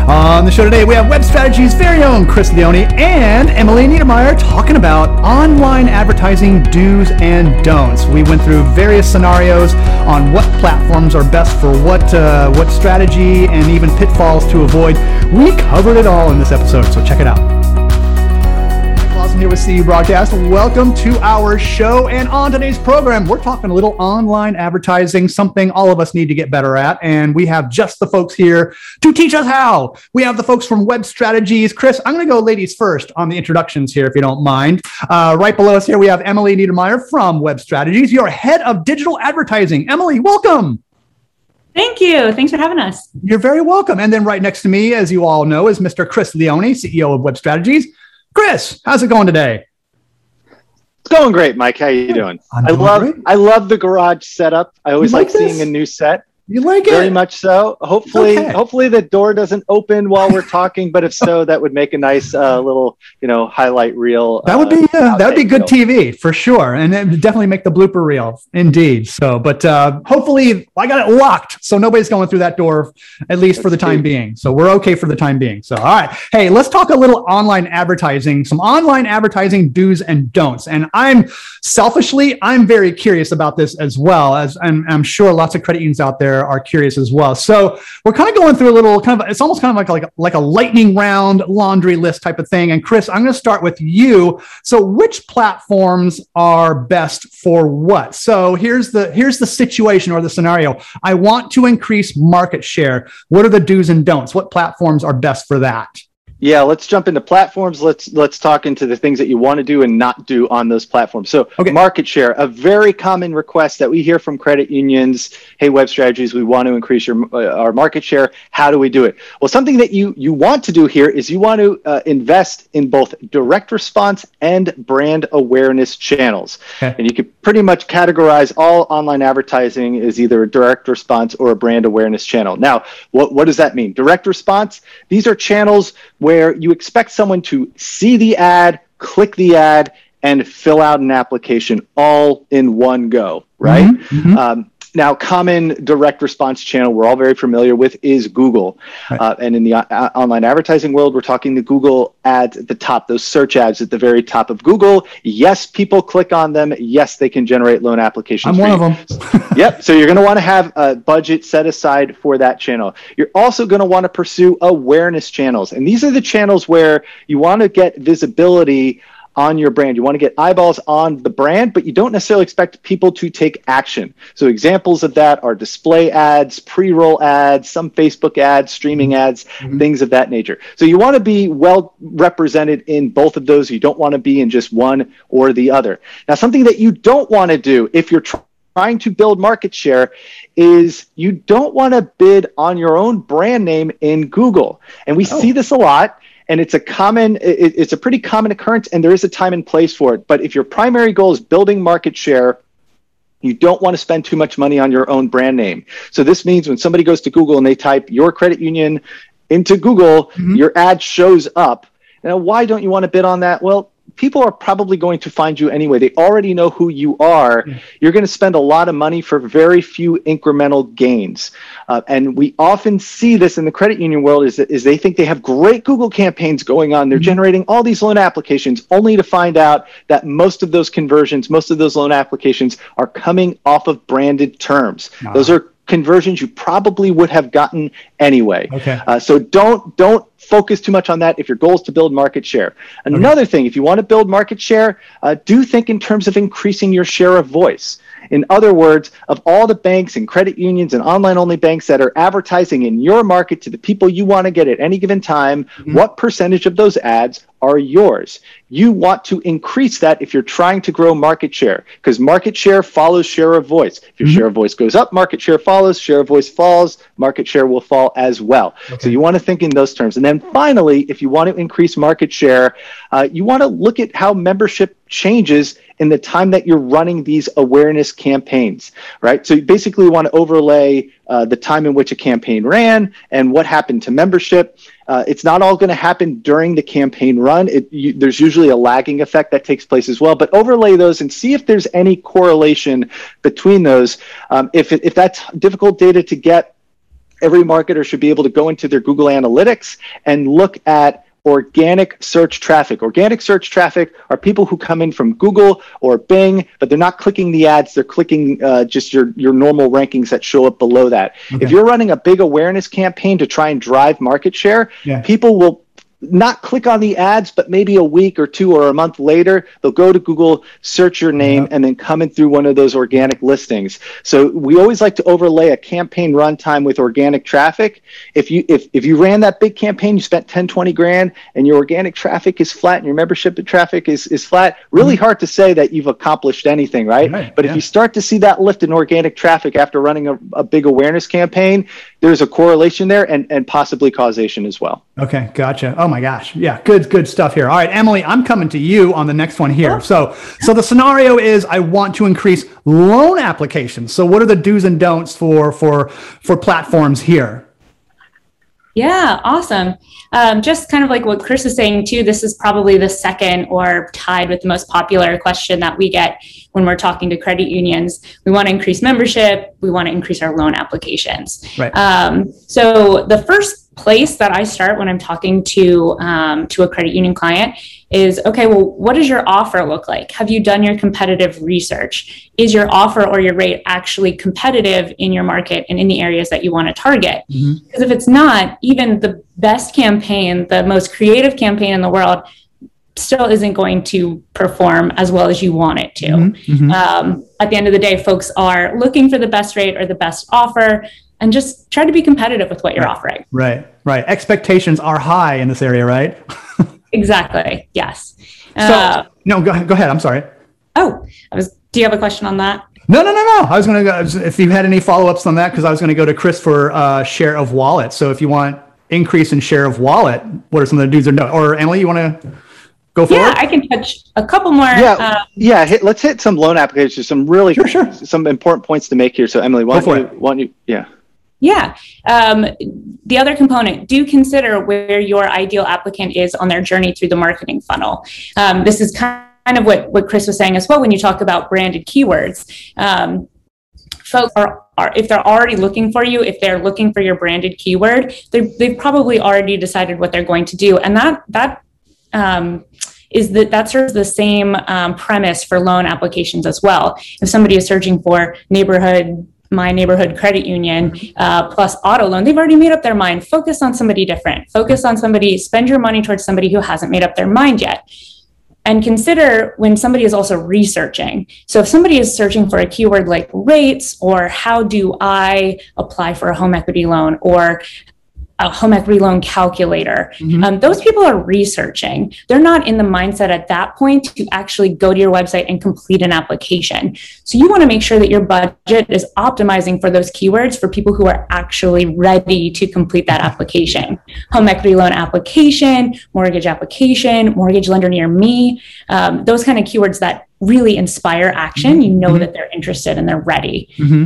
On the show today, we have Web Strategy's very own Chris Leone and Emily Niedermeyer talking about online advertising do's and don'ts. We went through various scenarios on what platforms are best for what strategy and even pitfalls to avoid. We covered it all in this episode, so check it out. Here with CU Broadcast. Welcome to our show. And on today's program, we're talking a little online advertising, something all of us need to get better at. And we have just the folks here to teach us how. We have the folks from Web Strategies. Chris, I'm going to go ladies first on the introductions here, if you don't mind. Right below us here, we have Emily Niedermeyer from Web Strategies. You're head of digital advertising. Emily, welcome. Thank you. Thanks for having us. You're very welcome. And then right next to me, as you all know, is Mr. Chris Leone, CEO of Web Strategies. Chris, how's it going today? It's going great, Mike. How you doing? I love the garage setup. I always like seeing a new set. You like it? Very much so. Hopefully the door doesn't open while we're talking, but if so, that would make a nice little, highlight reel. That would be good TV for sure. And it would definitely make the blooper reel indeed. So, but hopefully I got it locked. So nobody's going through that door, at least for the time being. So we're okay for the time being. So, all right. Hey, let's talk a little online advertising, some online advertising do's and don'ts. And I'm very curious about this as well, as I'm sure lots of credit unions out there are curious as well. So we're kind of going through a little it's almost kind of like a lightning round laundry list type of thing. And Chris, I'm going to start with you. So which platforms are best for what? So here's the situation or the scenario. I want to increase market share. What are the do's and don'ts? What platforms are best for that? Yeah, let's jump into platforms. Let's talk into the things that you want to do and not do on those platforms. So Market share, a very common request that we hear from credit unions. Hey, Web Strategies, we want to increase our market share. How do we do it? Well, something that you want to do here is you want to invest in both direct response and brand awareness channels. Okay. And you can pretty much categorize all online advertising as either a direct response or a brand awareness channel. Now, what does that mean? Direct response, these are channels where you expect someone to see the ad, click the ad, and fill out an application all in one go, right? Mm-hmm. Now, common direct response channel we're all very familiar with is Google. Right. And in the online advertising world, we're talking the Google ads at the top, those search ads at the very top of Google. Yes, people click on them. Yes, they can generate loan applications. I'm one of them. Yep. So you're going to want to have a budget set aside for that channel. You're also going to want to pursue awareness channels. And these are the channels where you want to get visibility on your brand. You want to get eyeballs on the brand, but you don't necessarily expect people to take action. So examples of that are display ads, pre-roll ads, some Facebook ads, streaming ads, things of that nature. So you want to be well represented in both of those. You don't want to be in just one or the other. Now, something that you don't want to do if you're trying to build market share is you don't want to bid on your own brand name in Google. And we see this a lot. And it's a pretty common occurrence, and there is a time and place for it. But if your primary goal is building market share, you don't want to spend too much money on your own brand name. So this means when somebody goes to Google and they type your credit union into Google, your ad shows up. Now, why don't you want to bid on that? Well, people are probably going to find you anyway. They already know who you are. You're going to spend a lot of money for very few incremental gains. And we often see this in the credit union world is they think they have great Google campaigns going on. They're generating all these loan applications only to find out that most of those conversions, most of those loan applications are coming off of branded terms. Those are conversions you probably would have gotten anyway. Okay. So don't focus too much on that if your goal is to build market share. Another thing, if you want to build market share, do think in terms of increasing your share of voice. In other words, of all the banks and credit unions and online-only banks that are advertising in your market to the people you want to get at any given time, what percentage of those ads are yours? You want to increase that if you're trying to grow market share, because market share follows share of voice. If your share of voice goes up, market share follows, share of voice falls, market share will fall as well. Okay. So you want to think in those terms. And then finally, if you want to increase market share, you want to look at how membership changes in the time that you're running these awareness campaigns, right? So you basically want to overlay the time in which a campaign ran and what happened to membership. It's not all going to happen during the campaign run. There's usually a lagging effect that takes place as well, but overlay those and see if there's any correlation between those. If that's difficult data to get, every marketer should be able to go into their Google Analytics and look at organic search traffic. Organic search traffic are people who come in from Google or Bing, but they're not clicking the ads. They're clicking just your normal rankings that show up below that. Okay. If you're running a big awareness campaign to try and drive market share, people will not click on the ads, but maybe a week or two or a month later, they'll go to Google, search your name, and then come in through one of those organic listings. So we always like to overlay a campaign runtime with organic traffic. If you ran that big campaign, you spent 10, 20 grand, and your organic traffic is flat and your membership traffic is flat, really hard to say that you've accomplished anything, right? But if you start to see that lift in organic traffic after running a big awareness campaign, there's a correlation there and possibly causation as well. Okay, gotcha. Oh my gosh. Yeah, good stuff here. All right, Emily, I'm coming to you on the next one here. So the scenario is I want to increase loan applications. So what are the do's and don'ts for platforms here? Yeah, awesome. Just kind of like what Chris is saying too, this is probably the second or tied with the most popular question that we get when we're talking to credit unions. We want to increase membership. We want to increase our loan applications. Right. So the first place that I start when I'm talking to a credit union client is, okay, well, what does your offer look like? Have you done your competitive research? Is your offer or your rate actually competitive in your market and in the areas that you want to target? Because if it's not, even the best campaign, the most creative campaign in the world, still isn't going to perform as well as you want it to. At the end of the day, folks are looking for the best rate or the best offer, and just try to be competitive with what you're offering. Right. Expectations are high in this area, right? Exactly. Yes. No, go ahead. I'm sorry. Do you have a question on that? No. I was going to go, if you had any follow-ups on that, because I was going to go to Chris for share of wallet. So if you want increase in share of wallet, what are some of the do's or don'ts? Or Emily, you want to go forward? Yeah, I can touch a couple more. Let's hit some loan applications. Some really some important points to make here. So Emily, why don't you? Yeah. The other component, do consider where your ideal applicant is on their journey through the marketing funnel. This is kind of what Chris was saying as well when you talk about branded keywords. Folks are if they're already looking for you, if they're looking for your branded keyword, they've probably already decided what they're going to do. And that serves the same premise for loan applications as well. If somebody is searching for my neighborhood credit union plus auto loan, they've already made up their mind. Focus on somebody different. Spend your money towards somebody who hasn't made up their mind yet. And consider when somebody is also researching. So if somebody is searching for a keyword like rates, or how do I apply for a home equity loan, or a home equity loan calculator. Those people are researching. They're not in the mindset at that point to actually go to your website and complete an application. So you want to make sure that your budget is optimizing for those keywords for people who are actually ready to complete that application. Home equity loan application, mortgage lender near me, those kind of keywords that really inspire action. You know that they're interested and they're ready.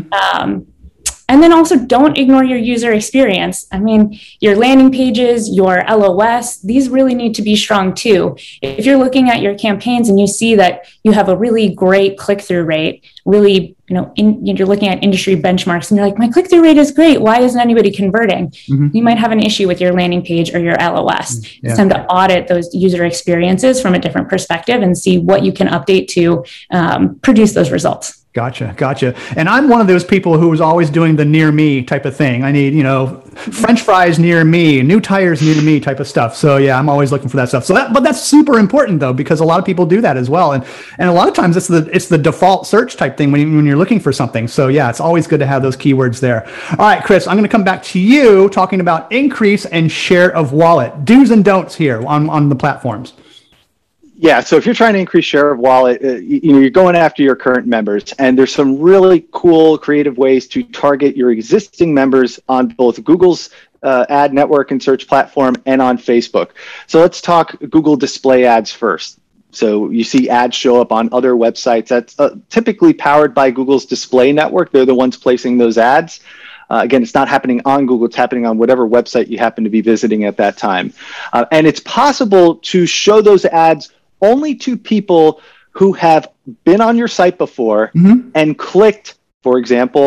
And then also don't ignore your user experience. I mean, your landing pages, your LOS, these really need to be strong too. If you're looking at your campaigns and you see that you have a really great click-through rate, really, you're looking at industry benchmarks and you're like, my click-through rate is great. Why isn't anybody converting? You might have an issue with your landing page or your LOS. It's time to audit those user experiences from a different perspective and see what you can update to produce those results. Gotcha. And I'm one of those people who was always doing the near me type of thing. I need, French fries near me, new tires near me type of stuff. So yeah, I'm always looking for that stuff. But that's super important though, because a lot of people do that as well. And a lot of times it's the default search type thing when you're looking for something. So yeah, it's always good to have those keywords there. All right, Chris, I'm going to come back to you talking about increase and share of wallet, do's and don'ts here on the platforms. Yeah, so if you're trying to increase share of wallet, you're going after your current members, and there's some really cool, creative ways to target your existing members on both Google's ad network and search platform and on Facebook. So let's talk Google display ads first. So you see ads show up on other websites that's typically powered by Google's display network. They're the ones placing those ads. Again, it's not happening on Google, it's happening on whatever website you happen to be visiting at that time. And it's possible to show those ads only to people who have been on your site before and clicked, for example,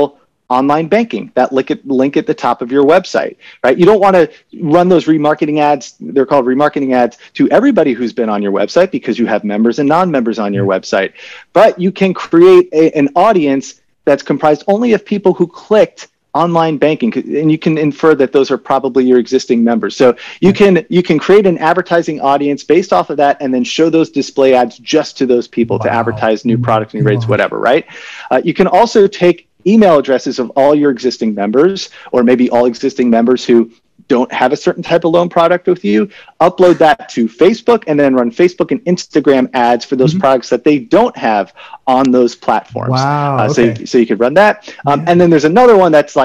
online banking, that link at the top of your website, right? You don't want to run those remarketing ads. They're called remarketing ads to everybody who's been on your website because you have members and non-members on your website. But you can create an audience that's comprised only of people who clicked online banking, and you can infer that those are probably your existing members. So you can create an advertising audience based off of that, and then show those display ads just to those people to advertise new products, new rates, whatever, right? You can also take email addresses of all your existing members, or maybe all existing members who don't have a certain type of loan product with you, upload that to Facebook, and then run Facebook and Instagram ads for those products that they don't have on those platforms. Wow. So you could run that. And then there's another one that's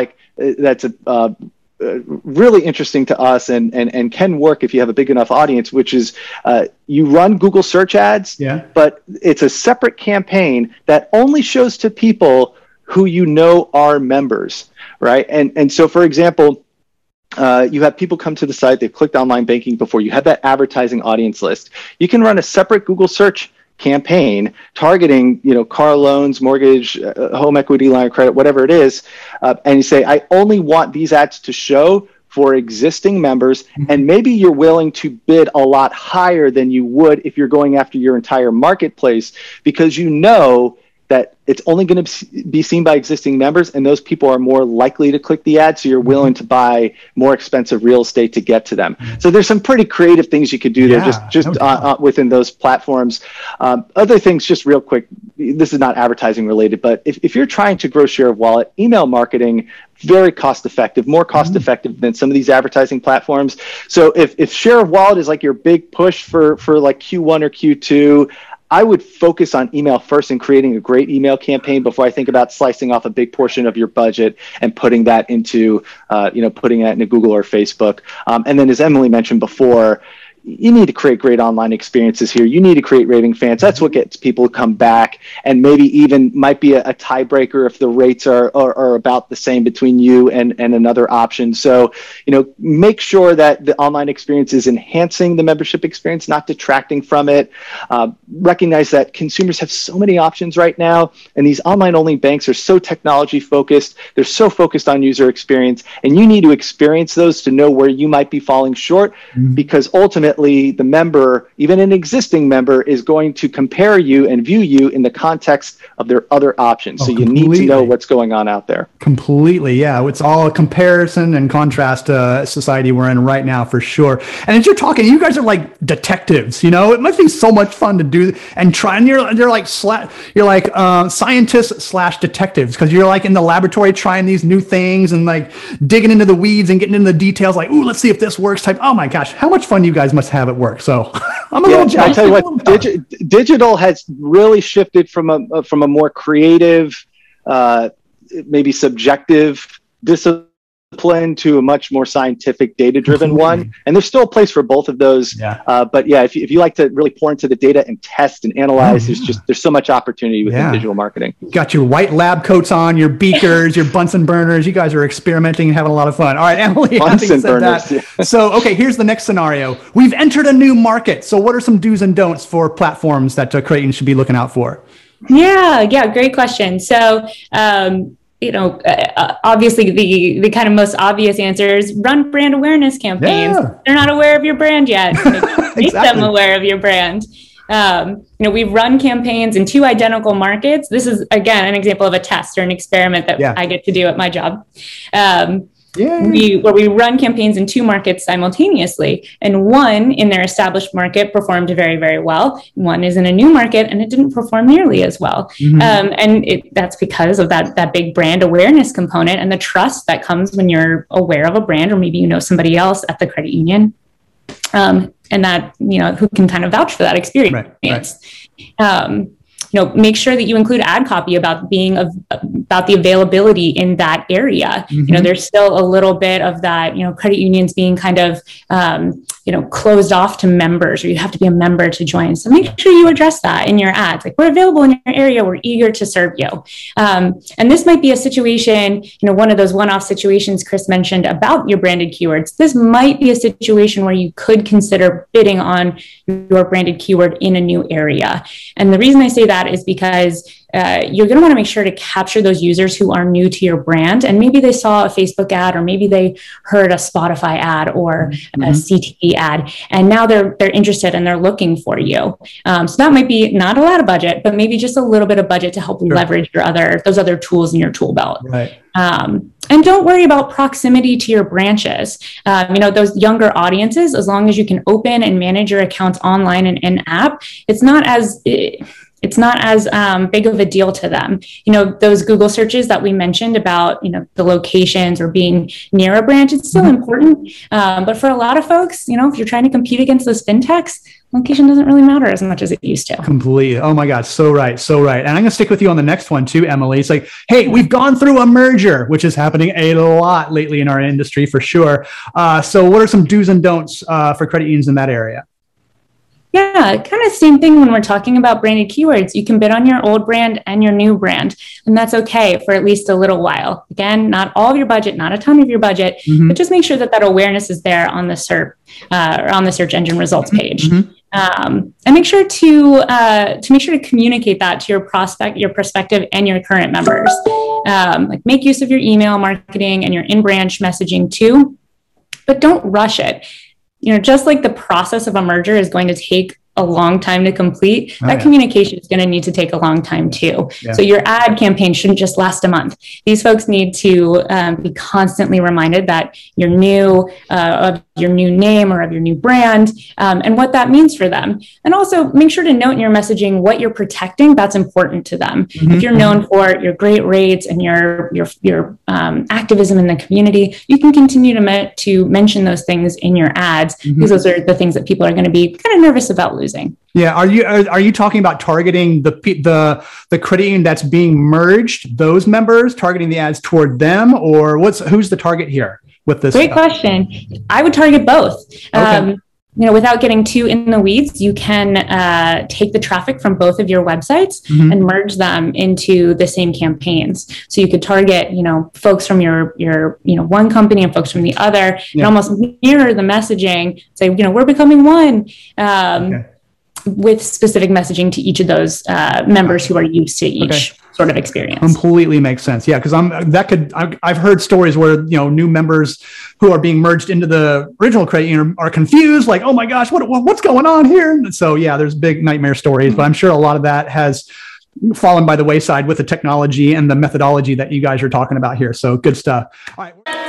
really interesting to us and can work if you have a big enough audience, which is you run Google search ads, but it's a separate campaign that only shows to people who you know are members, right? And so, for example, you have people come to the site, they've clicked online banking before, you have that advertising audience list. You can run a separate Google search campaign targeting, car loans, mortgage, home equity line of credit, whatever it is. And you say, I only want these ads to show for existing members, and maybe you're willing to bid a lot higher than you would if you're going after your entire marketplace, because you know that it's only going to be seen by existing members, and those people are more likely to click the ad, so you're willing to buy more expensive real estate to get to them. So there's some pretty creative things you could do there just within those platforms. Other things, just real quick, this is not advertising related, but if you're trying to grow share of wallet, email marketing, very cost effective, more cost effective than some of these advertising platforms. So if share of wallet is like your big push for like Q1 or Q2, I would focus on email first and creating a great email campaign before I think about slicing off a big portion of your budget and putting that into, Google or Facebook. And then, as Emily mentioned before, you need to create great online experiences here. You need to create raving fans. That's what gets people to come back, and maybe even might be a tiebreaker if the rates are about the same between you and another option. So, make sure that the online experience is enhancing the membership experience, not detracting from it. Recognize that consumers have so many options right now, and these online-only banks are so technology-focused. They're so focused on user experience, and you need to experience those to know where you might be falling short, because ultimately, the member, even an existing member, is going to compare you and view you in the context of their other options. So you need to know what's going on out there. Completely. Yeah. It's all a comparison and contrast society we're in right now, for sure. And as you're talking, you guys are like detectives, it must be so much fun to do and try. And you're like scientists / detectives, because you're like in the laboratory trying these new things and like digging into the weeds and getting into the details, like, ooh, let's see if this works type. Oh my gosh, how much fun you guys must have at work. So I'm a little jealous. I'll tell you what, digital has really shifted from a more creative, maybe subjective discipline to a much more scientific, data-driven one. And there's still a place for both of those. But if you like to really pour into the data and test and analyze, there's so much opportunity within digital marketing. You got your white lab coats on, your beakers, your Bunsen burners. You guys are experimenting and having a lot of fun. All right, Emily, Bunsen burners. So, okay, here's the next scenario. We've entered a new market. So what are some do's and don'ts for platforms that Credit Union should be looking out for? Yeah, great question. So, obviously the kind of most obvious answer is run brand awareness campaigns. They're not aware of your brand yet. Make them aware of your brand. We run campaigns in 2 identical markets. This is, again, an example of a test or an experiment that I get to do at my job. Where we run campaigns in 2 markets simultaneously, and one in their established market performed very, very well. One is in a new market and it didn't perform nearly as well. And that's because of that big brand awareness component and the trust that comes when you're aware of a brand, or maybe you know somebody else at the credit union, and that, who can kind of vouch for that experience. Right. Make sure that you include ad copy about the availability in that area. There's still a little bit of that, credit unions being kind of closed off to members, or you have to be a member to join. So make sure you address that in your ads. Like, we're available in your area. We're eager to serve you. And this might be a situation, one of those one-off situations Chris mentioned about your branded keywords. This might be a situation where you could consider bidding on your branded keyword in a new area. And the reason I say that is because you're going to want to make sure to capture those users who are new to your brand. And maybe they saw a Facebook ad, or maybe they heard a Spotify ad or a CTV ad, and now they're interested and they're looking for you. So that might be not a lot of budget, but maybe just a little bit of budget to help leverage those other tools in your tool belt. Right. And don't worry about proximity to your branches. Those younger audiences, as long as you can open and manage your accounts online and in-app, it's not as big of a deal to them. Those Google searches that we mentioned about, the locations or being near a branch, it's still important. But for a lot of folks, if you're trying to compete against those fintechs, location doesn't really matter as much as it used to. Completely. Oh my God. So right. So right. And I'm going to stick with you on the next one too, Emily. It's like, hey, we've gone through a merger, which is happening a lot lately in our industry for sure. So what are some do's and don'ts for credit unions in that area? Yeah, kind of the same thing when we're talking about branded keywords. You can bid on your old brand and your new brand, and that's okay for at least a little while. Again, not all of your budget, not a ton of your budget, but just make sure that awareness is there on the SERP or on the search engine results page. And make sure to communicate that to your prospective and your current members. Like, make use of your email marketing and your in-branch messaging too, but don't rush it. Just like the process of a merger is going to take a long time to complete, communication is going to need to take a long time too. Yeah. So your ad campaign shouldn't just last a month. These folks need to be constantly reminded that you're new, of your new name or of your new brand, and what that means for them. And also make sure to note in your messaging what you're protecting. That's important to them. If you're known for your great rates and your activism in the community, you can continue to mention those things in your ads, because those are the things that people are going to be kind of nervous about losing. Yeah. Are you talking about targeting the credit union that's being merged, those members, targeting the ads toward them, or who's the target here with this? Great question. I would target both. Okay. Without getting too in the weeds, you can take the traffic from both of your websites and merge them into the same campaigns. So you could target, folks from your one company and folks from the other, and almost mirror the messaging. Say, we're becoming one. With specific messaging to each of those members who are used to each sort of experience. Completely makes sense. Yeah, because I've heard stories where new members who are being merged into the original credit union are confused, like, oh my gosh, what's going on here? And so yeah, there's big nightmare stories, but I'm sure a lot of that has fallen by the wayside with the technology and the methodology that you guys are talking about here. So good stuff. All right.